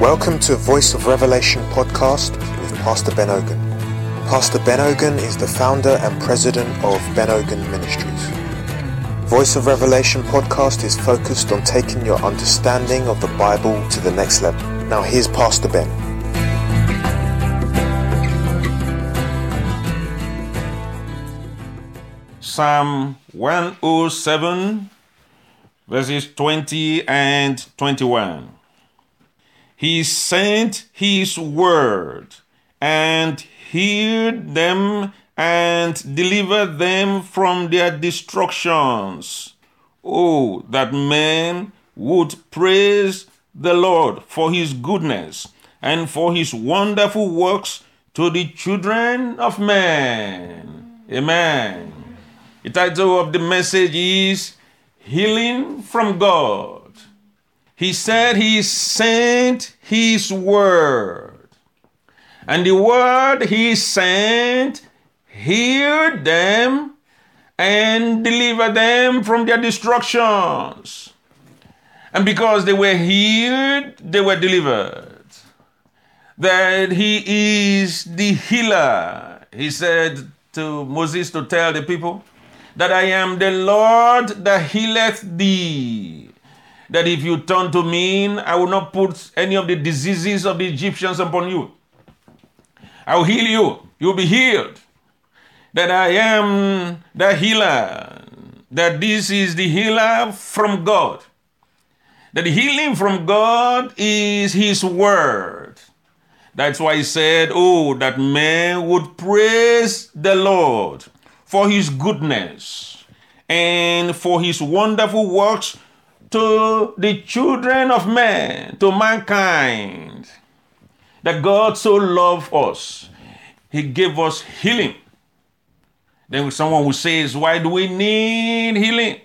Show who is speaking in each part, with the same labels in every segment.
Speaker 1: Welcome to Voice of Revelation podcast with Pastor Ben Ogun. Pastor Ben Ogun is the founder and president of Ben Ogun Ministries. Voice of Revelation podcast is focused on taking your understanding of the Bible to the next level. Now here's Pastor Ben.
Speaker 2: Psalm 107 verses 20 and 21. He sent his word and healed them and delivered them from their destructions. Oh, that men would praise the Lord for his goodness and for his wonderful works to the children of men. Amen. The title of the message is Healing from God. He said he sent his word, and the word he sent healed them and delivered them from their destructions. And because they were healed, they were delivered. That he is the healer. He said to Moses to tell the people that I am the Lord that healeth thee. That if you turn to me, I will not put any of the diseases of the Egyptians upon you. I will heal you. You will be healed. That I am the healer. That this is the healer from God. That the healing from God is his word. That's why he said, oh, that men would praise the Lord for his goodness and for his wonderful works to the children of men, to mankind. That God so loved us, he gave us healing. Then someone who says, why do we need healing?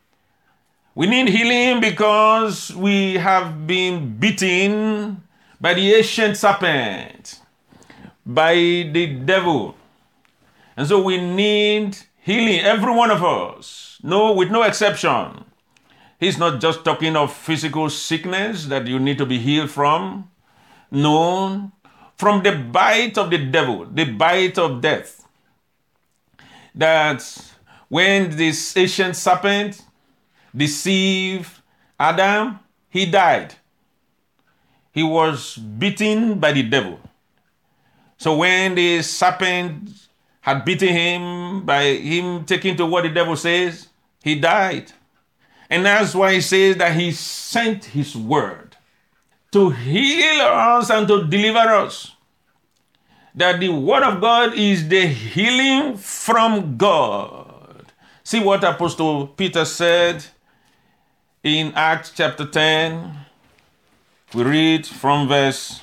Speaker 2: We need healing because we have been beaten by the ancient serpent, by the devil. And so we need healing, every one of us, with no exception. He's not just talking of physical sickness that you need to be healed from. No, from the bite of the devil, the bite of death. That when this ancient serpent deceived Adam, he died. He was beaten by the devil. So when the serpent had beaten him by him taking to what the devil says, he died. And that's why he says that he sent his word to heal us and to deliver us. That the word of God is the healing from God. See what Apostle Peter said in Acts chapter 10. We read from verse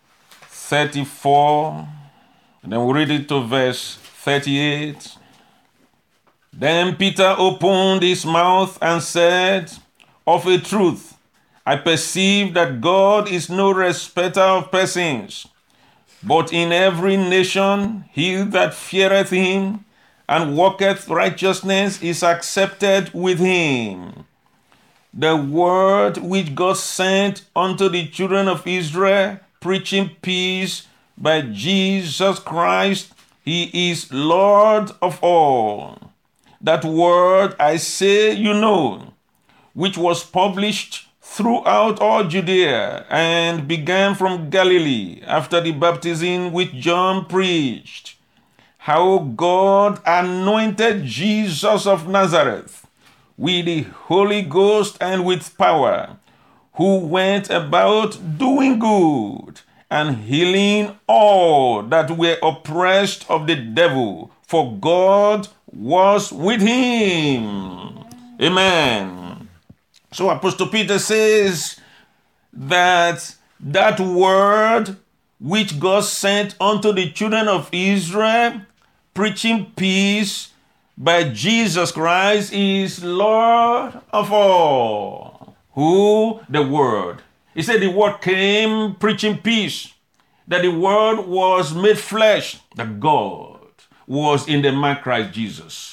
Speaker 2: 34, and then we read it to verse 38. Then Peter opened his mouth and said, of a truth, I perceive that God is no respecter of persons, but in every nation he that feareth him and walketh righteousness is accepted with him. The word which God sent unto the children of Israel, preaching peace by Jesus Christ, he is Lord of all. That word I say you know, which was published throughout all Judea and began from Galilee after the baptism which John preached, how God anointed Jesus of Nazareth with the Holy Ghost and with power, who went about doing good and healing all that were oppressed of the devil, for God was with him. Amen. So Apostle Peter says that word which God sent unto the children of Israel, preaching peace by Jesus Christ, is Lord of all. Who? The word. He said the word came preaching peace, that the word was made flesh, that God was in the man Christ Jesus.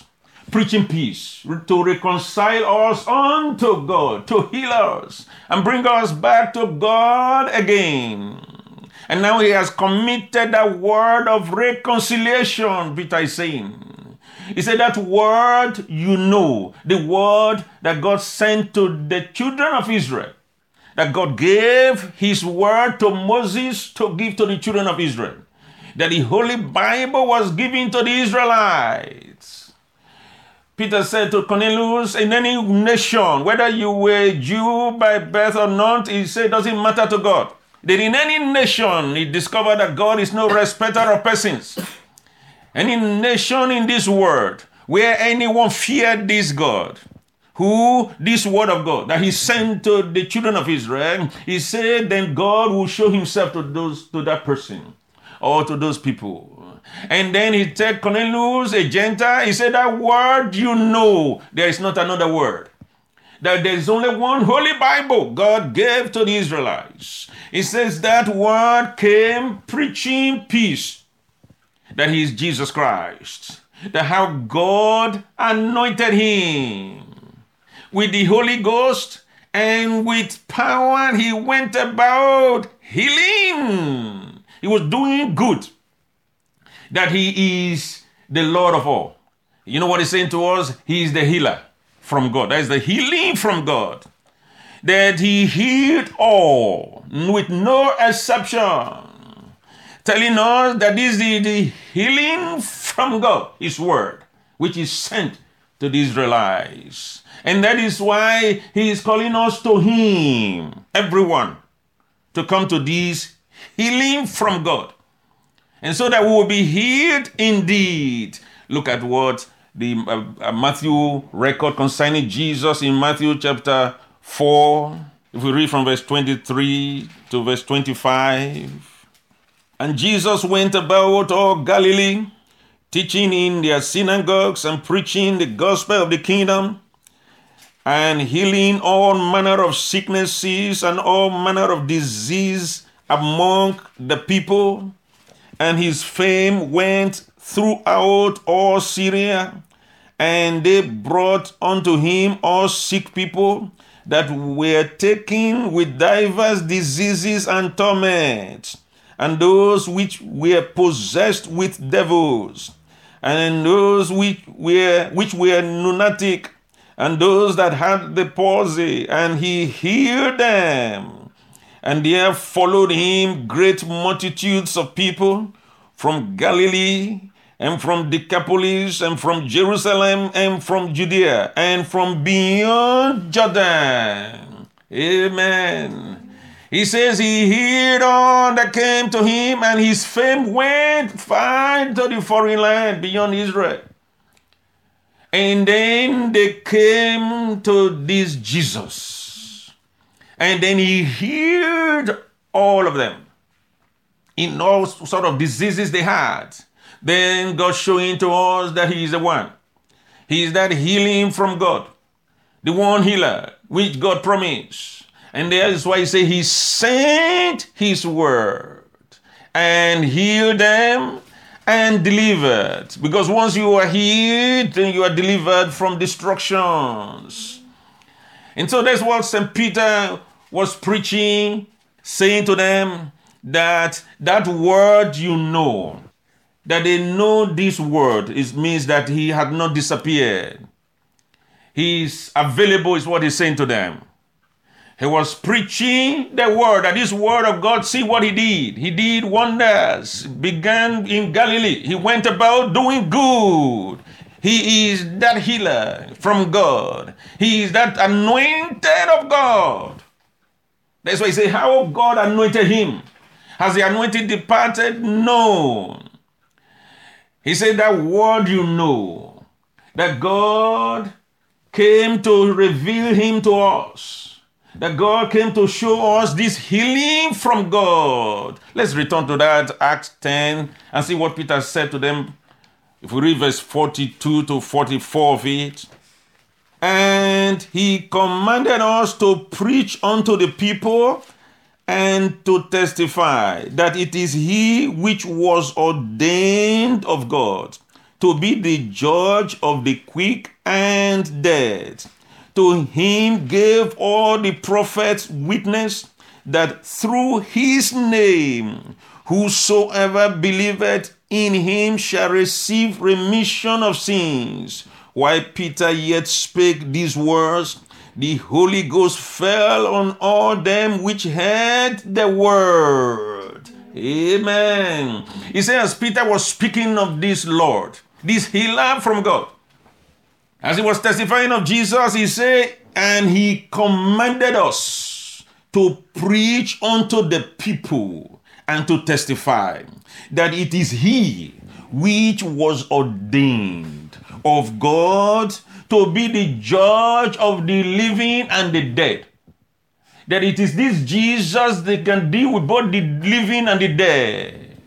Speaker 2: preaching peace, to reconcile us unto God, to heal us, and bring us back to God again. And now he has committed that word of reconciliation, Peter is saying. He said that word you know, the word that God sent to the children of Israel, that God gave his word to Moses to give to the children of Israel, that the Holy Bible was given to the Israelites. Peter said to Cornelius, in any nation, whether you were a Jew by birth or not, he said, doesn't matter to God. That in any nation, he discovered that God is no respecter of persons. Any nation in this world where anyone feared this God, who this word of God that he sent to the children of Israel, he said, then God will show himself to that person or to those people. And then he said, Cornelius, a Gentile, he said, that word you know, there is not another word. That there is only one Holy Bible God gave to the Israelites. It says that word came preaching peace, that he is Jesus Christ, that how God anointed him with the Holy Ghost and with power. He went about healing. He was doing good, that he is the Lord of all. You know what he's saying to us? He is the healer from God. That is the healing from God. That he healed all with no exception. Telling us that this is the healing from God, his word, which is sent to the Israelites. And that is why he is calling us to him, everyone, to come to this healing from God. And so that we will be healed indeed. Look at what the Matthew record concerning Jesus in Matthew chapter 4. If we read from verse 23 to verse 25. And Jesus went about all Galilee, teaching in their synagogues and preaching the gospel of the kingdom, and healing all manner of sicknesses and all manner of disease among the people. And his fame went throughout all Syria, and they brought unto him all sick people that were taken with divers diseases and torments, and those which were possessed with devils, and those which were lunatic, and those that had the palsy, and he healed them. And there followed him great multitudes of people from Galilee, and from Decapolis, and from Jerusalem, and from Judea, and from beyond Jordan. Amen. He says he healed all that came to him, and his fame went far to the foreign land beyond Israel. And then they came to this Jesus, and then he healed all of them in all sort of diseases they had. Then God showing to us that he is the one. He is that healing from God, the one healer which God promised. And that is why he said he sent his word and healed them and delivered. Because once you are healed, then you are delivered from destructions. And so that's what St. Peter was preaching, saying to them that word you know, that they know this word, it means that he had not disappeared. He is available is what he's saying to them. He was preaching the word, that this word of God, see what he did. He did wonders, began in Galilee. He went about doing good. He is that healer from God. He is that anointed of God. That's why he said, how God anointed him. Has the anointing departed? No. He said that word you know, that God came to reveal him to us. That God came to show us this healing from God. Let's return to that, Acts 10, and see what Peter said to them. If we read verse 42 to 44 of it. And he commanded us to preach unto the people and to testify that it is he which was ordained of God to to be the judge of the quick and dead. To him gave all the prophets witness that through his name whosoever believeth in him shall receive remission of sins. While Peter yet spake these words, the Holy Ghost fell on all them which heard the word. Amen. He says, Peter was speaking of this Lord, this healer from God. As he was testifying of Jesus, he said, and he commanded us to preach unto the people and to testify that it is he which was ordained of God to be the judge of the living and the dead. That it is this Jesus that can deal with both the living and the dead.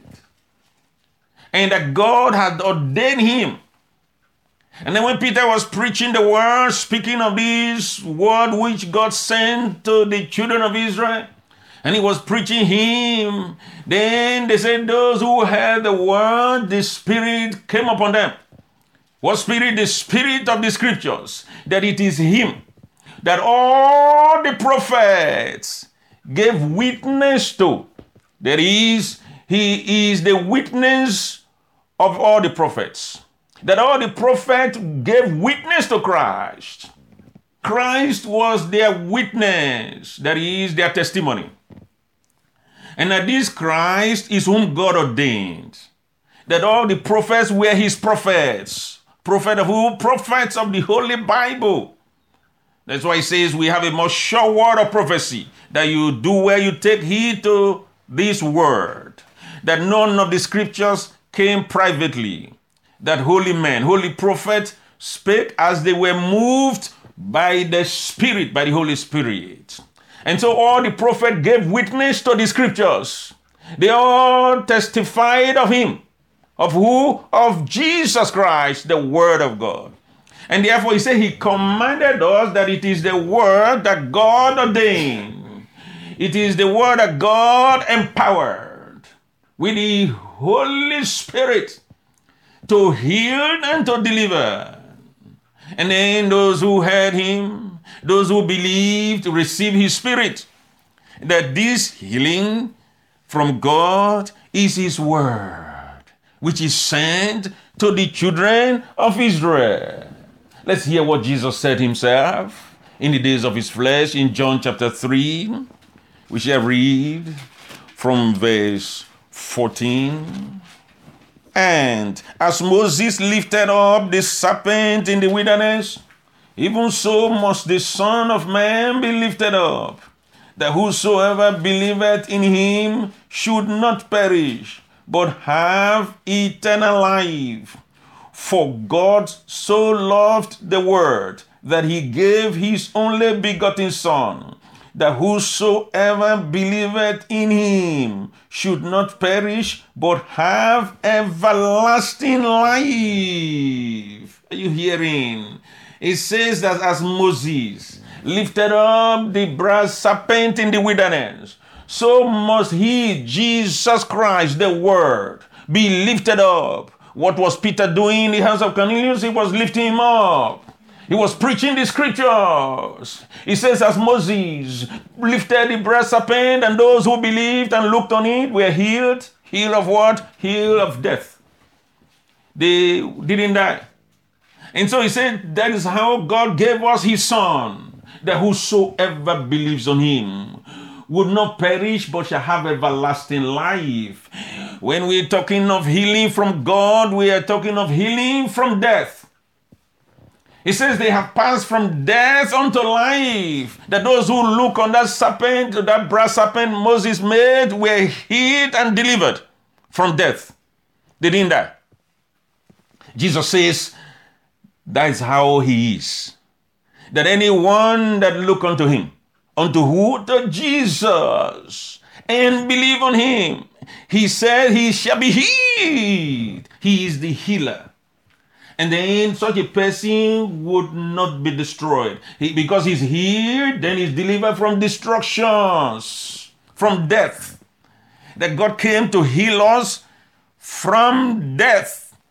Speaker 2: And that God had ordained him. And then when Peter was preaching the word, speaking of this word which God sent to the children of Israel, and he was preaching him, then they said those who heard the word, the Spirit came upon them. What Spirit? The Spirit of the Scriptures. That it is him that all the prophets gave witness to. That is, he is the witness of all the prophets. That all the prophets gave witness to Christ. Christ was their witness. That is their testimony. And that this Christ is whom God ordained. That all the prophets were his prophets. Prophet of who? Prophets of the Holy Bible. That's why he says we have a more sure word of prophecy, that you do where you take heed to this word. That none of the scriptures came privately. That holy men, holy prophets spake as they were moved by the Spirit, by the Holy Spirit. And so all the prophets gave witness to the scriptures. They all testified of him. Of who? Of Jesus Christ, the Word of God. And therefore he said he commanded us that it is the word that God ordained. It is the word that God empowered with the Holy Spirit to heal and to deliver. And then those who heard him, those who believed, received his Spirit. That this healing from God is his word, which is sent to the children of Israel. Let's hear what Jesus said himself in the days of his flesh in John chapter 3. We shall read from verse 14. And as Moses lifted up the serpent in the wilderness, even so must the Son of Man be lifted up, that whosoever believeth in him should not perish, but have eternal life. For God so loved the world that he gave his only begotten Son, that whosoever believeth in him should not perish, but have everlasting life. Are you hearing? It says that as Moses lifted up the brass serpent in the wilderness, so must he, Jesus Christ, the Word, be lifted up. What was Peter doing in the house of Cornelius? He was lifting him up. He was preaching the scriptures. He says, as Moses lifted the brass serpent, and those who believed and looked on it were healed. Healed of what? Healed of death. They didn't die. And so he said, that is how God gave us his Son, that whosoever believes on him would not perish, but shall have everlasting life. When we're talking of healing from God, we are talking of healing from death. He says they have passed from death unto life. That those who look on that serpent, that brass serpent Moses made, were healed and delivered from death. They didn't die. Jesus says that is how he is. That anyone that look unto him, unto who? To Jesus, and believe on him, he said he shall be healed. He is the healer. And then such a person would not be destroyed. Because he's healed, then he's delivered from destructions, from death. That God came to heal us from death.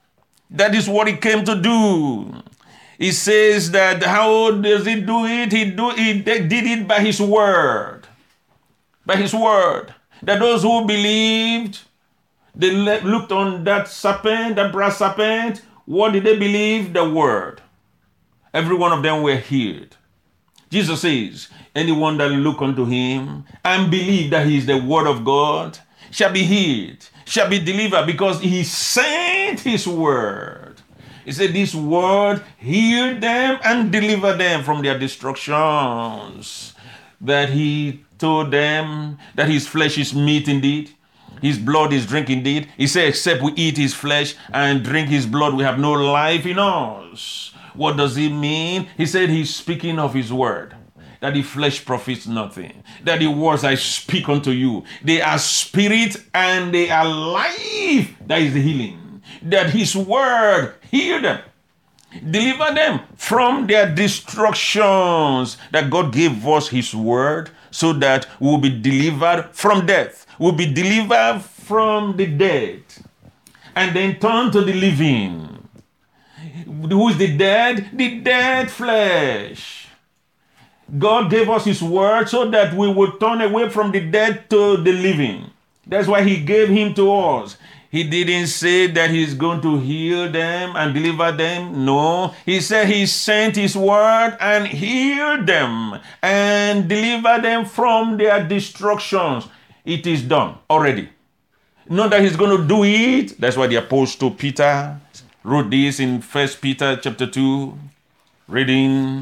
Speaker 2: That is what he came to do. He says that how does he do it? He did it by his word. By his word. That those who believed, they looked on that serpent, that brass serpent. What did they believe? The word. Every one of them were healed. Jesus says, anyone that look unto him and believe that he is the word of God shall be healed, shall be delivered, because he sent his word. He said this word healed them and delivered them from their destructions. That he told them that his flesh is meat indeed, his blood is drink indeed. He said, except we eat his flesh and drink his blood, we have no life in us. What does it mean? He said he's speaking of his word. That the flesh profits nothing. That the words I speak unto you, they are spirit and they are life. That is the healing. That his word healed them, deliver them from their destructions. That God gave us his word so that we will be delivered from death. We'll be delivered from the dead and then turn to the living. Who is the dead? The dead flesh. God gave us his word so that we would turn away from the dead to the living. That's why he gave him to us. He didn't say that he's going to heal them and deliver them. No, he said he sent his word and healed them and delivered them from their destructions. It is done already. Not that he's going to do it. That's why the Apostle Peter wrote this in 1 Peter chapter 2, reading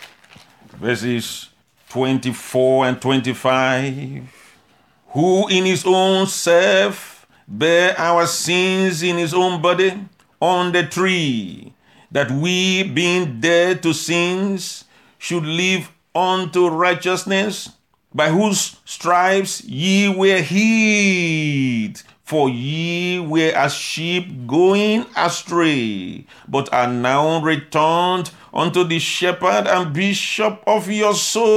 Speaker 2: verses 24 and 25. Who in his own self bear our sins in his own body on the tree, that we, being dead to sins, should live unto righteousness, by whose stripes ye were healed. For ye were as sheep going astray, but are now returned unto the shepherd and bishop of your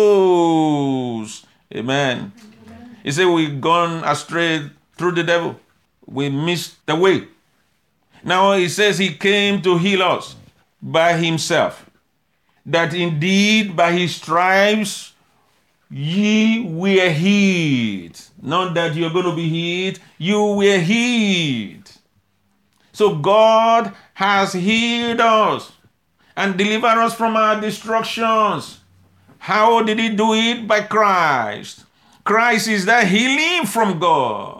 Speaker 2: souls. Amen. He said we've gone astray through the devil. We missed the way. Now he says he came to heal us by himself. That indeed by his stripes ye were healed. Not that you're going to be healed, you were healed. So God has healed us and delivered us from our destructions. How did he do it? By Christ. Christ is the healing from God,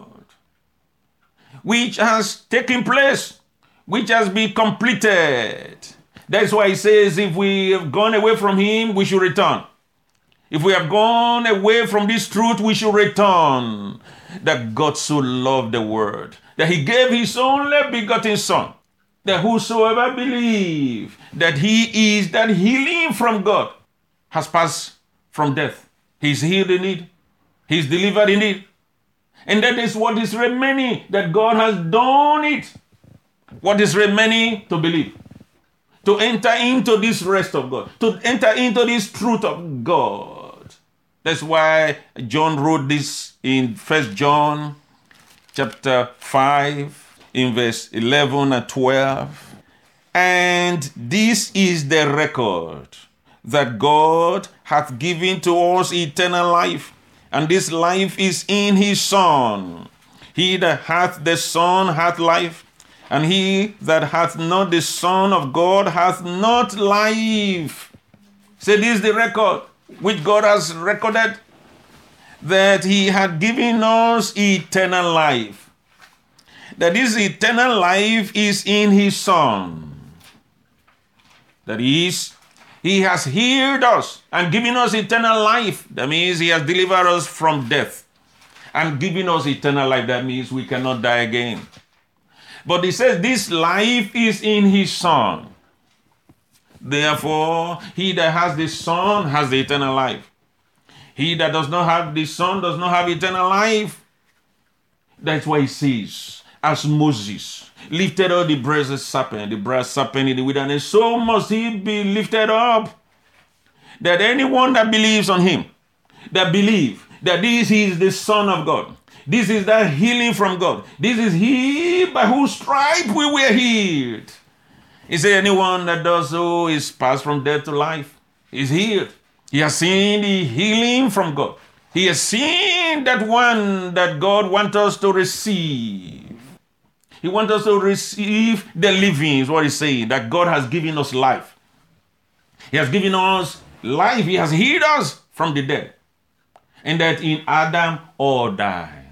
Speaker 2: which has taken place, which has been completed. That's why he says if we have gone away from him, we should return. If we have gone away from this truth, we should return. That God so loved the world, that he gave his only begotten Son, that whosoever believe that he is that healing from God has passed from death. He's healed in it. He's delivered in it. And that is what is remaining, that God has done it. What is remaining? To believe. To enter into this rest of God. To enter into this truth of God. That's why John wrote this in 1 John chapter 5 in verse 11 and 12. And this is the record, that God hath given to us eternal life, and this life is in his Son. He that hath the Son hath life, and he that hath not the Son of God hath not life. So this is the record which God has recorded, that he had given us eternal life. That this eternal life is in his Son. That is, he has healed us and given us eternal life. That means he has delivered us from death and given us eternal life. That means we cannot die again. But he says this life is in his Son. Therefore, he that has the Son has the eternal life. He that does not have the Son does not have eternal life. That's why he says, as Moses lifted up the brass serpent in the wilderness, so must he be lifted up, that anyone that believes on him, that believe that this is the Son of God, this is the healing from God, this is he by whose stripe we were healed. He said, anyone that does so is passed from death to life, is healed. He has seen the healing from God. He has seen that one that God wants us to receive. He wants us to receive the living, is what he's saying, that God has given us life. He has given us life. He has healed us from the dead. And that in Adam all died.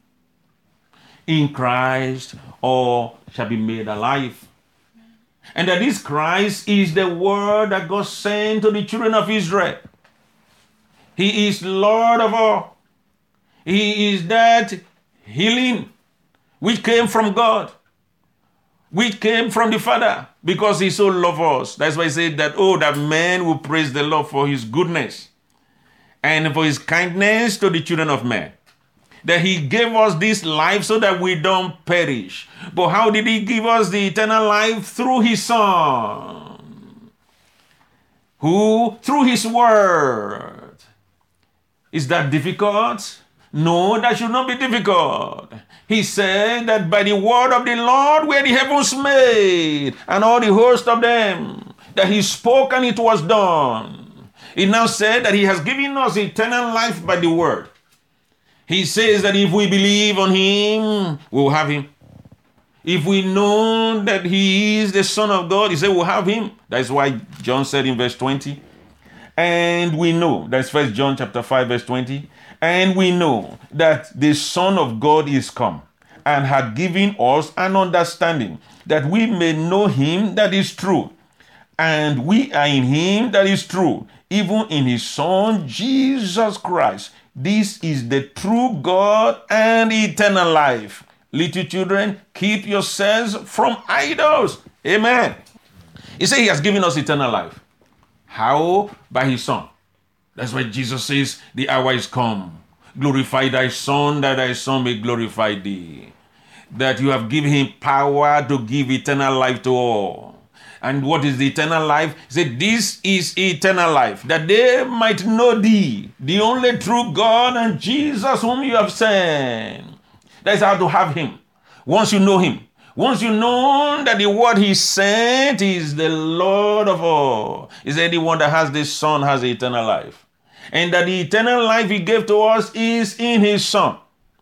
Speaker 2: In Christ all shall be made alive. And that this Christ is the word that God sent to the children of Israel. He is Lord of all. He is that healing which came from God, which came from the Father, because he so loved us. That's why he said that, that man will praise the Lord for his goodness and for his kindness to the children of men. That he gave us this life so that we don't perish. But how did he give us the eternal life? Through his Son. Who? Through his word. Is that difficult? No, that should not be difficult. He said that by the word of the Lord were the heavens made, and all the host of them, that he spoke and it was done. He now said that he has given us eternal life by the word. He says that if we believe on him, we will have him. If we know that he is the Son of God, he said we'll have him. That's why John said in verse 20, and we know, that's 1 John chapter 5, verse 20, and we know that the Son of God is come and had given us an understanding that we may know him that is true. And we are in him that is true, even in his Son, Jesus Christ. This is the true God and eternal life. Little children, keep yourselves from idols. Amen. He said he has given us eternal life. How? By his Son. That's why Jesus says, the hour is come. Glorify thy Son, that thy Son may glorify thee. That you have given him power to give eternal life to all. And what is the eternal life? He said, this is eternal life, that they might know thee, the only true God, and Jesus whom you have sent. That is how to have him. Once you know him, once you know that the word he sent is the Lord of all, is anyone that has this Son has eternal life. And that the eternal life he gave to us is in his Son.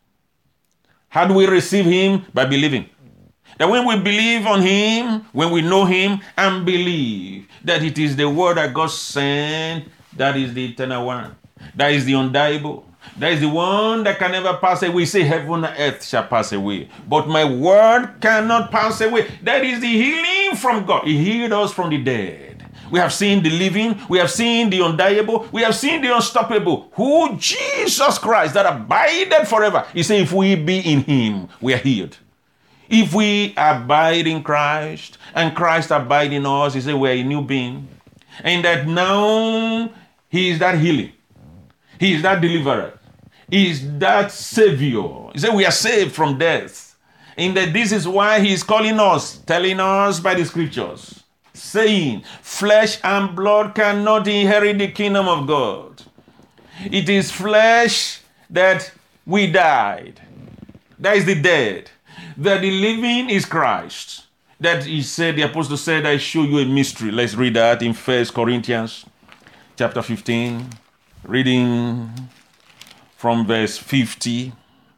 Speaker 2: How do we receive him? By believing. That when we believe on him, when we know him and believe that it is the word that God sent, that is the eternal one. That is the undieable. That is the one that can never pass away. Say heaven and earth shall pass away, but my word cannot pass away. That is the healing from God. He healed us from the dead. We have seen the living. We have seen the undieable. We have seen the unstoppable. Who? Jesus Christ, that abideth forever. He said, if we be in him, we are healed. If we abide in Christ and Christ abide in us, he said we are a new being. And that now he is that healing. He is that deliverer. He is that savior. He said we are saved from death. And that this is why he is calling us, telling us by the scriptures, saying, flesh and blood cannot inherit the kingdom of God. It is flesh that we died. That is the dead. That the living is Christ. That he said, the apostle said, I show you a mystery. Let's read that in 1 Corinthians chapter 15, reading from verse 50.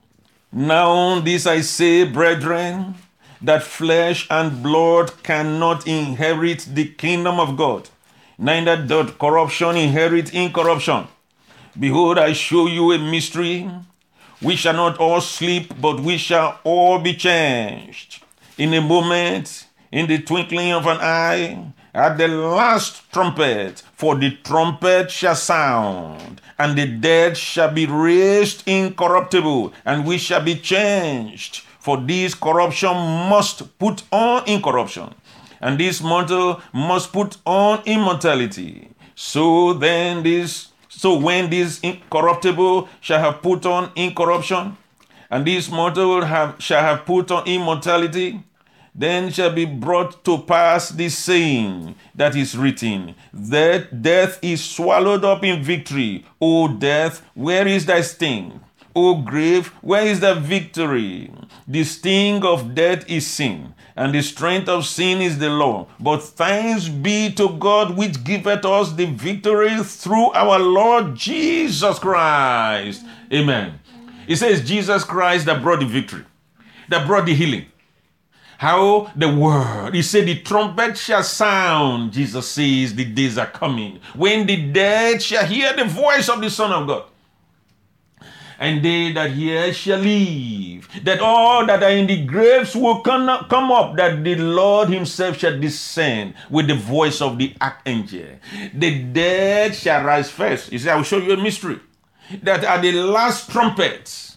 Speaker 2: Now this I say, brethren, that flesh and blood cannot inherit the kingdom of God, neither doth corruption inherit incorruption. Behold, I show you a mystery. We shall not all sleep, but we shall all be changed. In a moment, in the twinkling of an eye, at the last trumpet, for the trumpet shall sound, and the dead shall be raised incorruptible, and we shall be changed. For this corruption must put on incorruption, and this mortal must put on immortality. So when this incorruptible shall have put on incorruption, and this mortal shall have put on immortality, then shall be brought to pass this saying that is written, that death is swallowed up in victory. O death, where is thy sting? O grave, where is the victory? The sting of death is sin, and the strength of sin is the law. But thanks be to God which giveth us the victory through our Lord Jesus Christ. Amen. It says Jesus Christ that brought the victory, that brought the healing. How? The word. He said the trumpet shall sound. Jesus says the days are coming when the dead shall hear the voice of the Son of God. And they that hear shall live. That all that are in the graves will come up, that the Lord himself shall descend with the voice of the archangel. The dead shall rise first. He said, I will show you a mystery. That at the last trumpet,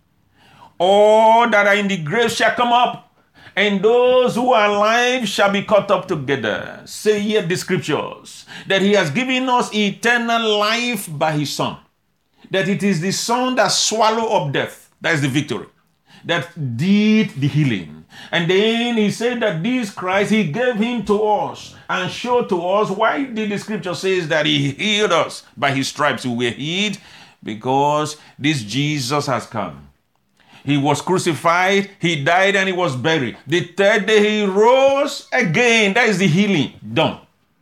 Speaker 2: all that are in the graves shall come up, and those who are alive shall be caught up together. Say here the scriptures, that he has given us eternal life by his Son. That it is the Son that swallowed up death. That is the victory. That did the healing. And then he said that this Christ, he gave him to us and showed to us. Why did the scripture says that he healed us? By his stripes we were healed, because this Jesus has come. He was crucified, he died, and he was buried. The third day he rose again. That is the healing done.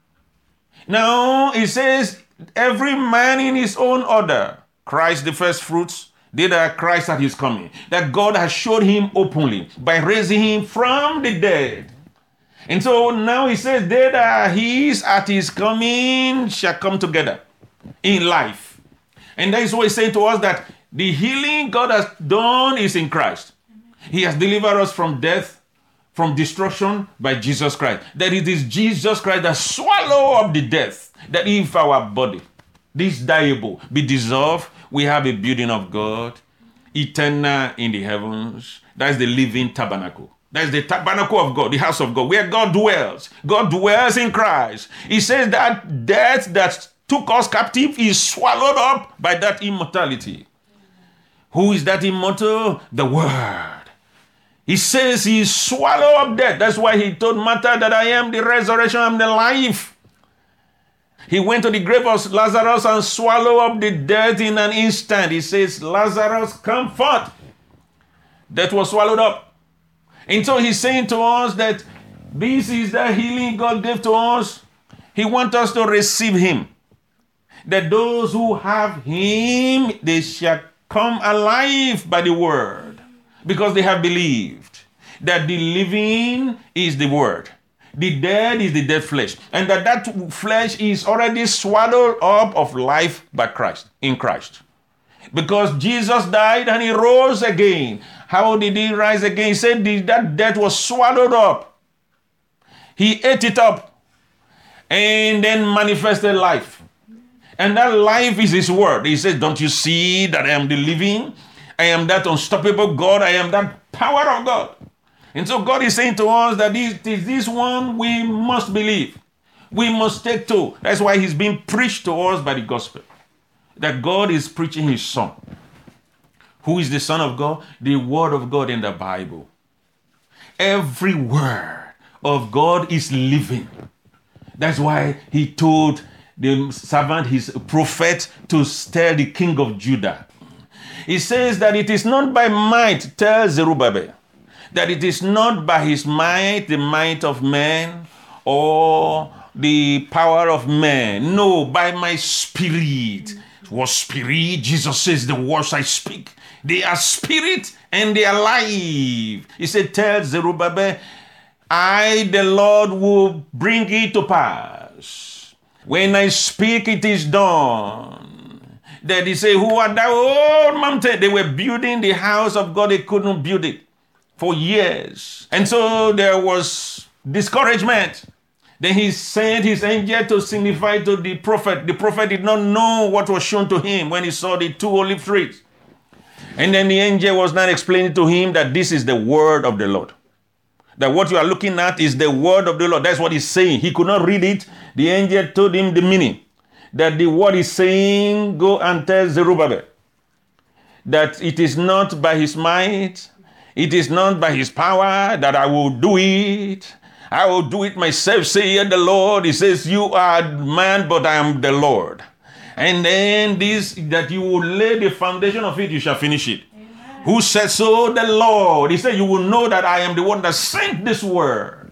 Speaker 2: Now it says, every man in his own order. Christ the first fruits, they that are Christ at his coming. That God has showed him openly by raising him from the dead. And so now he says, they that are his at his coming shall come together in life. And that is what he's saying to us, that the healing God has done is in Christ. He has delivered us from death, from destruction by Jesus Christ. That it is Jesus Christ that swallowed up the death. That if our body, this diable, be dissolved, we have a building of God, eternal in the heavens. That is the living tabernacle. That is the tabernacle of God, the house of God, where God dwells. God dwells in Christ. He says that death that took us captive is swallowed up by that immortality. Who is that immortal? The Word. He says he swallowed up death. That's why he told Martha that I am the resurrection, I am the life. He went to the grave of Lazarus and swallowed up the death in an instant. He says, Lazarus, come forth. Death was swallowed up. And so he's saying to us that this is the healing God gave to us. He wants us to receive him. That those who have him, they shall come alive by the word, because they have believed that the living is the word. The dead is the dead flesh. And that flesh is already swallowed up of life by Christ, in Christ. Because Jesus died and he rose again. How did he rise again? He said that death was swallowed up. He ate it up and then manifested life. And that life is his word. He says, don't you see that I am the living? I am that unstoppable God. I am that power of God. And so God is saying to us that this one we must believe. We must take to. That's why he's being preached to us by the gospel. That God is preaching his Son. Who is the Son of God? The Word of God in the Bible. Every word of God is living. That's why he told the servant, his prophet, to tell the king of Judah. He says that it is not by might, tell Zerubbabel, that it is not by his might, the might of man, or the power of man. No, by my spirit. What spirit? Jesus says the words I speak, they are spirit and they are life. He said, tell Zerubbabel, I, the Lord, will bring it to pass. When I speak, it is done. Then he said, who are thou, old mountain? They were building the house of God. They couldn't build it for years. And so there was discouragement. Then he sent his angel to signify to the prophet. The prophet did not know what was shown to him when he saw the two olive trees. And then the angel was not explaining to him that this is the word of the Lord. That what you are looking at is the word of the Lord. That's what he's saying. He could not read it. The angel told him the meaning. That the word is saying, go and tell Zerubbabel that it is not by his might, it is not by his power that I will do it. I will do it myself, say the Lord. He says, you are man, but I am the Lord. And then this, that you will lay the foundation of it, you shall finish it. Amen. Who said so? The Lord. He said, you will know that I am the one that sent this word.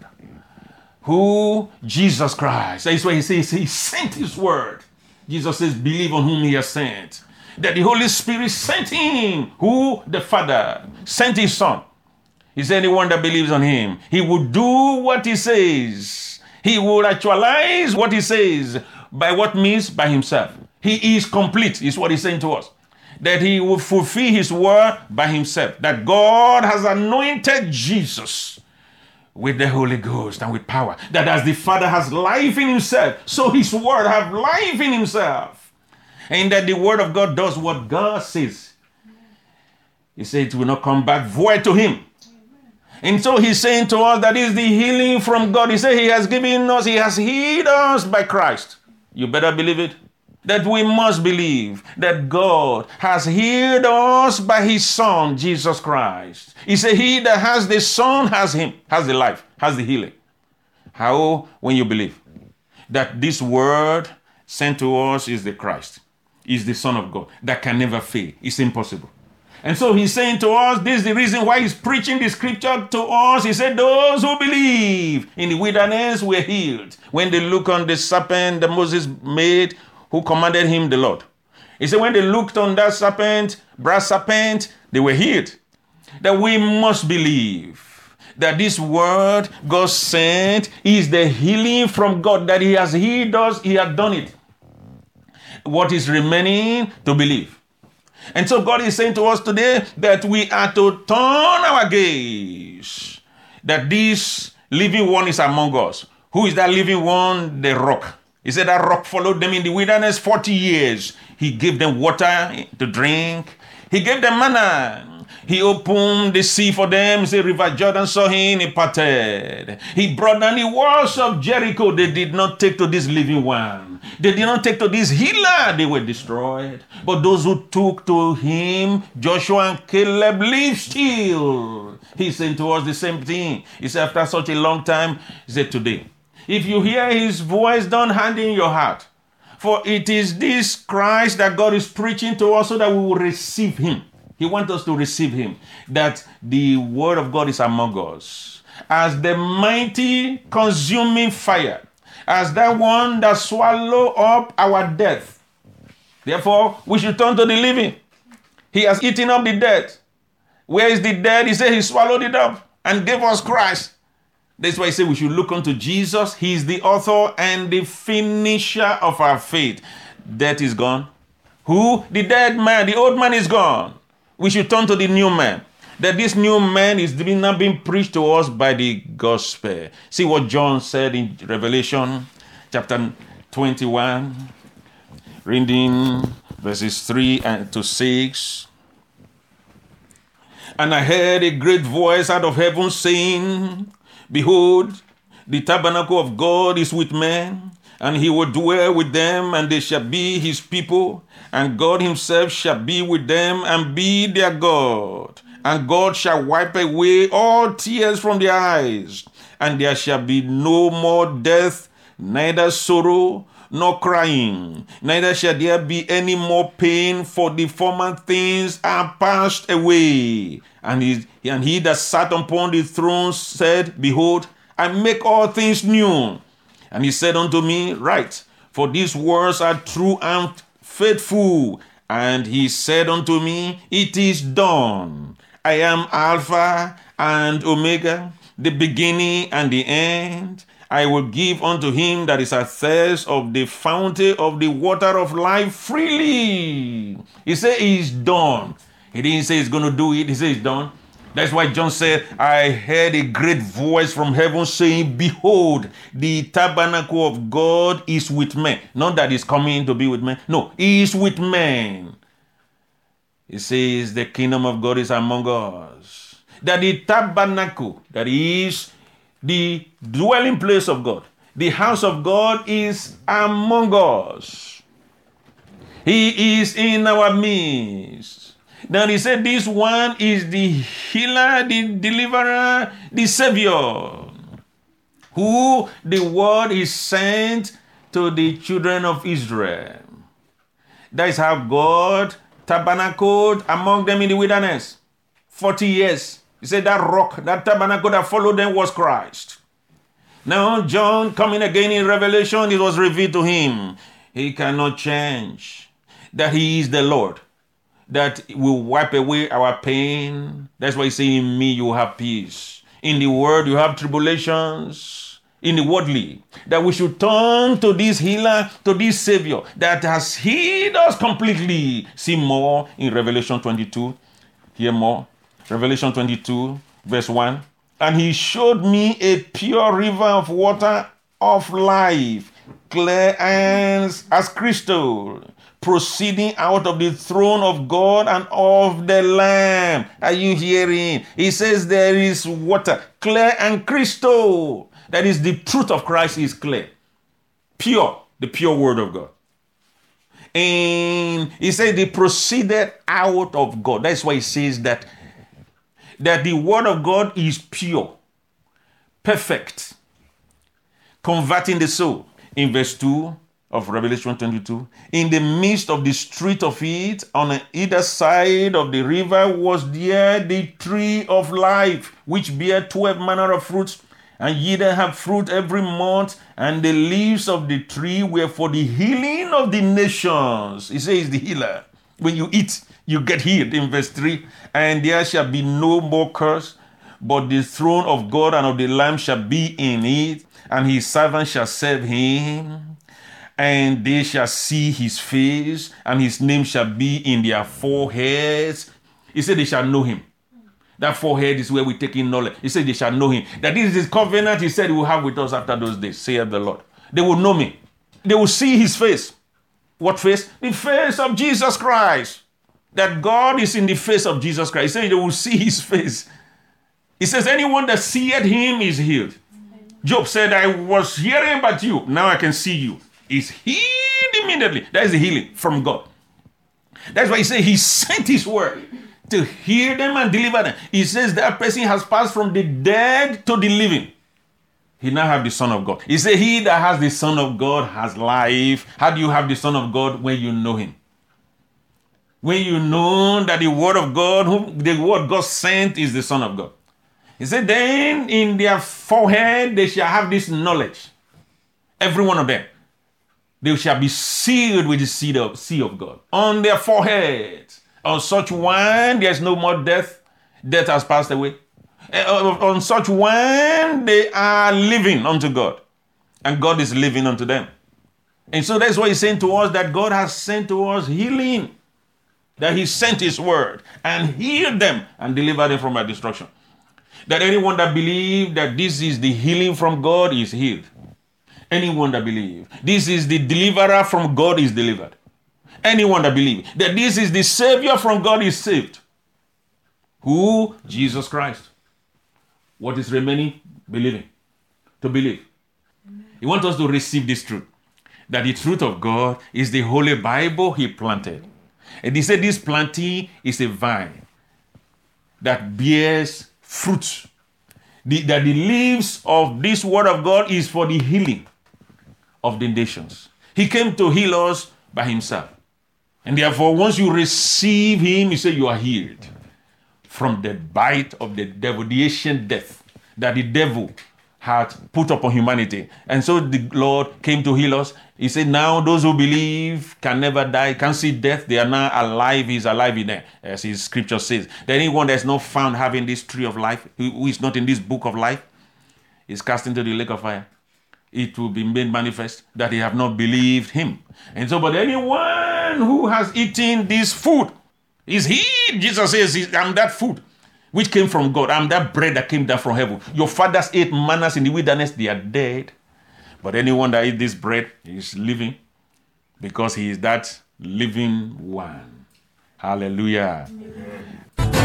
Speaker 2: Who? Jesus Christ. That's why he says he sent his word. Jesus says, believe on whom he has sent. That the Holy Spirit sent him. Who? The Father sent his Son. He said, anyone that believes on him, he will do what he says. He will actualize what he says. By what means? By himself. He is complete, is what he's saying to us. That he will fulfill his word by himself. That God has anointed Jesus with the Holy Ghost and with power. That as the Father has life in himself, so his word have life in himself. And that the word of God does what God says. He said it will not come back void to him. And so he's saying to us that is the healing from God. He said he has given us, he has healed us by Christ. You better believe it. That we must believe that God has healed us by his Son, Jesus Christ. He said he that has the Son has him, has the life, has the healing. How? When you believe that this word sent to us is the Christ, is the Son of God, that can never fail. It's impossible. And so he's saying to us, this is the reason why he's preaching the scripture to us. He said, those who believe in the wilderness were healed. When they look on the serpent that Moses made, who commanded him the Lord. He said, when they looked on that serpent, brass serpent, they were healed. That we must believe that this word God sent is the healing from God, that he has healed us, he has done it. What is remaining? To believe. And so God is saying to us today that we are to turn our gaze, that this living one is among us. Who is that living one? The rock. He said that rock followed them in the wilderness 40 years. He gave them water to drink. He gave them manna. He opened the sea for them. He said, River Jordan saw him, he parted. He brought down the walls of Jericho. They did not take to this living one. They did not take to this healer. They were destroyed. But those who took to him, Joshua and Caleb, live still. He said to us the same thing. He said, after such a long time, he said, today, if you hear his voice, don't harden your heart. For it is this Christ that God is preaching to us so that we will receive him. He wants us to receive him. That the word of God is among us. As the mighty consuming fire. As that one that swallow up our death. Therefore, we should turn to the living. He has eaten up the dead. Where is the dead? He said he swallowed it up and gave us Christ. That's why I say we should look unto Jesus. He is the author and the finisher of our faith. Death is gone. Who? The dead man. The old man is gone. We should turn to the new man. That this new man is now being preached to us by the gospel. See what John said in Revelation chapter 21, reading verses 3 to 6. And I heard a great voice out of heaven saying, behold, the tabernacle of God is with men, and he will dwell with them, and they shall be his people, and God himself shall be with them and be their God. And God shall wipe away all tears from their eyes, and there shall be no more death, neither sorrow, nor crying, neither shall there be any more pain, for the former things are passed away. And he that sat upon the throne said, behold, I make all things new. And he said unto me, write, for these words are true and faithful. And he said unto me, it is done. I am Alpha and Omega, the beginning and the end. I will give unto him that is athirst of the fountain of the water of life freely. He said it's done. He didn't say he's going to do it. He said it's done. That's why John said, I heard a great voice from heaven saying, behold, the tabernacle of God is with men. Not that he's coming to be with men. No, he is with men. He says the kingdom of God is among us. That the tabernacle, that is the dwelling place of God, the house of God is among us. He is in our midst. Then he said this one is the healer, the deliverer, the savior, who the word is sent to the children of Israel. That is how God tabernacled among them in the wilderness. 40 years. He said that rock, that tabernacle that followed them was Christ. Now John coming again in Revelation, it was revealed to him. He cannot change. That he is the Lord. That will wipe away our pain. That's why he's saying, in me you have peace. In the world you have tribulations. In the worldly. That we should turn to this healer, to this Savior that has healed us completely. See more in Revelation 22. Hear more. Revelation 22, verse 1. And he showed me a pure river of water of life, clear as crystal, proceeding out of the throne of God and of the Lamb. Are you hearing? He says there is water, clear and crystal. That is, the truth of Christ is clear. Pure, the pure word of God. And he said they proceeded out of God. That's why he says that the word of God is pure, perfect, converting the soul. In verse 2 of Revelation 22, in the midst of the street of it, on either side of the river, was there the tree of life, which bare 12 manner of fruits, and yielded her fruit every month, and the leaves of the tree were for the healing of the nations. He says the healer. When you eat, you get healed. In verse 3, and there shall be no more curse, but the throne of God and of the Lamb shall be in it, and his servants shall serve him, and they shall see his face, and his name shall be in their foreheads. He said they shall know him. That forehead is where we take in knowledge. He said they shall know him. That this is his covenant he said he will have with us after those days, saith the Lord. They will know me. They will see his face. What face? The face of Jesus Christ. That God is in the face of Jesus Christ. He said they will see his face. He says anyone that seeth him is healed. Job said, I was hearing about you. Now I can see you. He's healed immediately. That is the healing from God. That's why he said he sent his word to heal them and deliver them. He says that person has passed from the dead to the living. He now have the Son of God. He said he that has the Son of God has life. How do you have the Son of God? When you know him. When you know that the word of God, whom the word God sent is the Son of God. He said then in their forehead they shall have this knowledge. Every one of them. They shall be sealed with the seal of God. On their foreheads. On such one, there is no more death. Death has passed away. On such one, they are living unto God. And God is living unto them. And so that's why he's saying to us that God has sent to us healing. That he sent his word and healed them and delivered them from our destruction. That anyone that believes that this is the healing from God is healed. Anyone that believes this is the deliverer from God is delivered. Anyone that believes that this is the Savior from God is saved. Who? Jesus Christ. What is remaining? Believing. To believe. He wants us to receive this truth. That the truth of God is the Holy Bible he planted. And he said this planting is a vine that bears fruit. That the leaves of this word of God is for the healing of the nations. He came to heal us by himself. And therefore, once you receive him, you say you are healed from the bite of the devil, the ancient death that the devil had put upon humanity. And so the Lord came to heal us. He said, now those who believe can never die, can't see death. They are now alive. He's alive in them, as his scripture says. That anyone that's not found having this tree of life, who is not in this book of life, is cast into the lake of fire. It will be made manifest that they have not believed him. And so, but anyone who has eaten this food is healed. Jesus says, I'm that food which came from God. I'm that bread that came down from heaven. Your fathers ate manna in the wilderness. They are dead. But anyone that eats this bread is living because he is that living one. Hallelujah. Amen.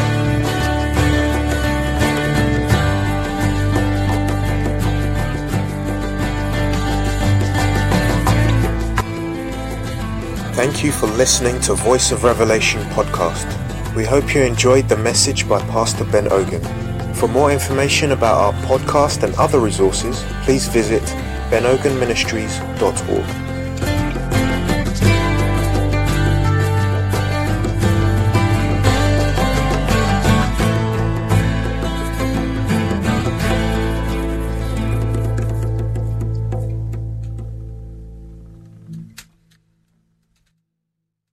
Speaker 1: Thank you for listening to Voice of Revelation podcast. We hope you enjoyed the message by Pastor Ben Ogun. For more information about our podcast and other resources, please visit benogunministries.org.